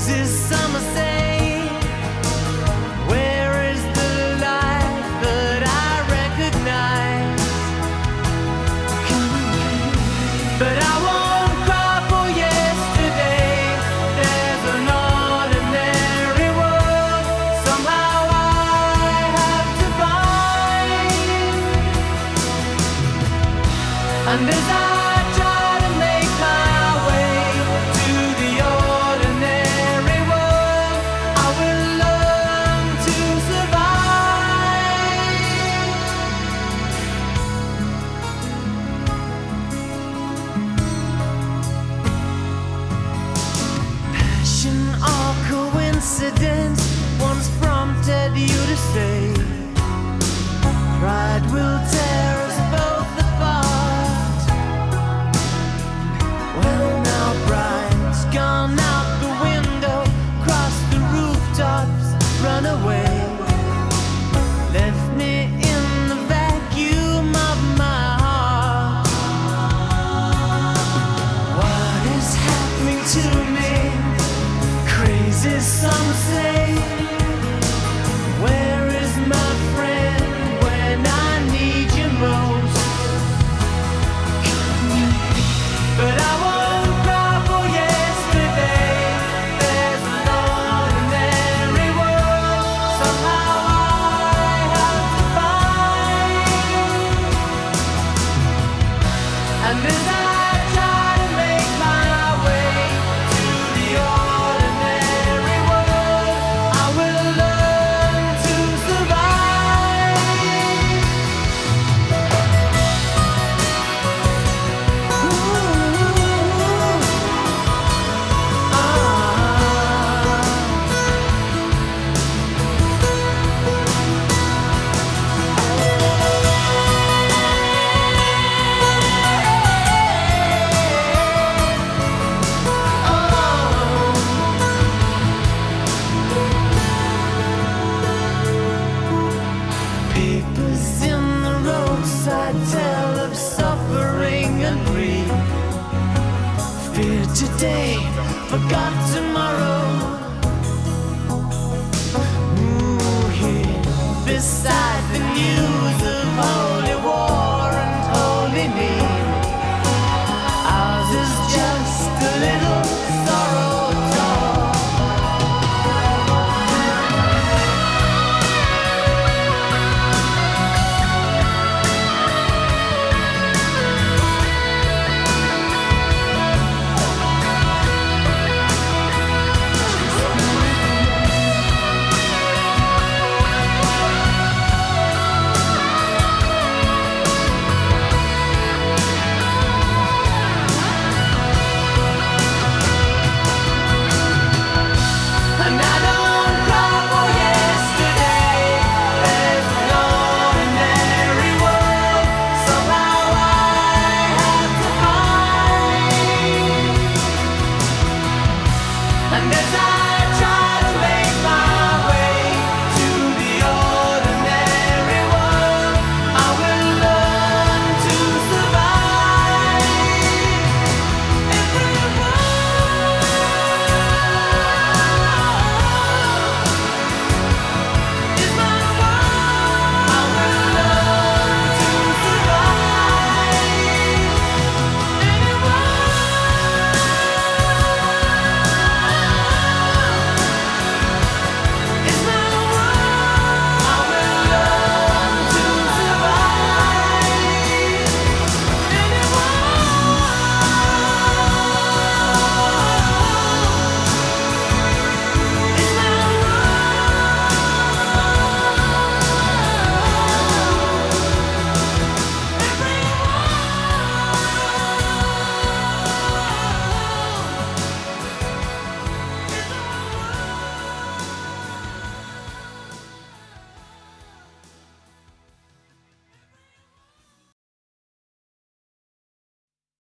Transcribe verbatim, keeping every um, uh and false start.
crazy summer say, where is the life that I recognize? But I won't cry for yesterday. There's an ordinary world somehow I have to find. And as I try to make my way to the ordinary world, I will learn to survive. Passion or coincidence once prompted you to say, pride will tear us both apart. Well, now pride's gone out the window, crossed the rooftops, run away, left me in the vacuum of my heart. What is happening to me? Crazy, some say. Where is my friend when I need you most? But I won't cry for yesterday. There's an ordinary world somehow I have to find. And as I try to make my way to the ordinary world, I will learn to survive. Ooh, ah. Papers in the roadside tell of suffering and grief. Fear today, forgot tomorrow. Ooh, here beside the news of holy war and holy need, ours is just a little sorrow talk. And I don't cry for yesterday. There's an ordinary world somehow I have to find. And as I